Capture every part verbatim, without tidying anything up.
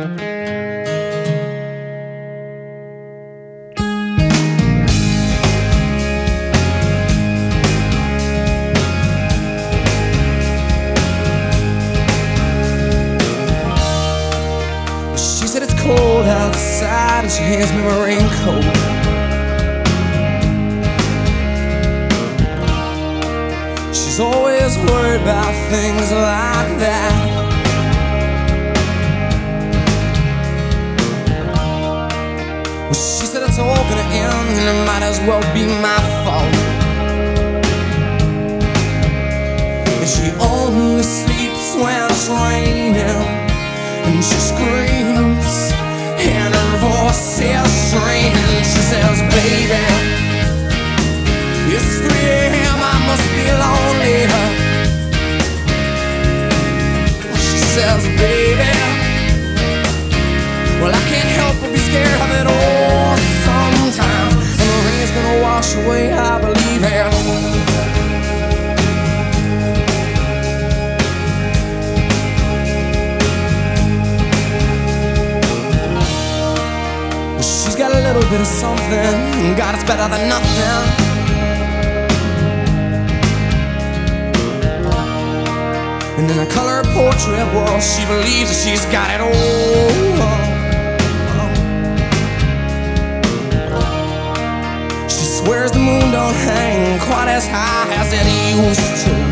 She said it's cold outside and she hands me my raincoat. She's always worried about things like that. Well, she said it's all gonna end and it might as well be my fault. And she only sleeps when it's raining, and she screams, and her voice is strange. She says, baby, it's three a m, I must be lonely. She says, baby, well, I can't help but be scared of it all sometimes. And the rain's gonna wash away, I believe it. She's got a little bit of something, God, it's better than nothing. And in a color portrait, well, she believes that she's got it all. She swears the moon don't hang quite as high as it used to,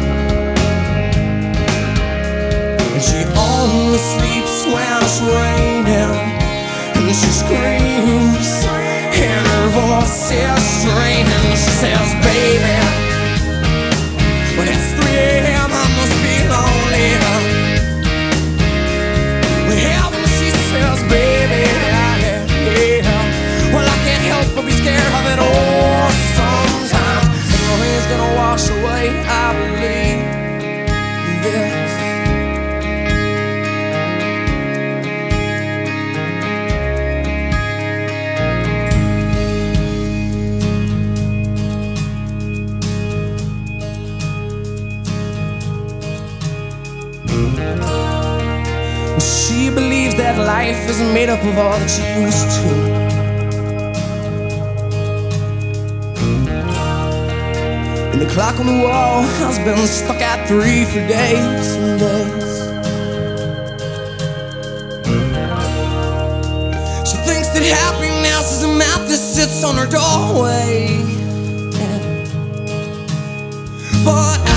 and she only sleeps when it's raining. And she screams, and her voice is strange. And she says, baby, when it's three a m, I must be lonely. Well, when she says, baby, yeah, yeah, well, I can't help but be scared of it all sometimes. And the rain's gonna wash away, I believe this. She believes that life isn't made up of all that she used to. And the clock on the wall has been stuck at three for days and days. She thinks that happiness is a map that sits on her doorway, yeah. But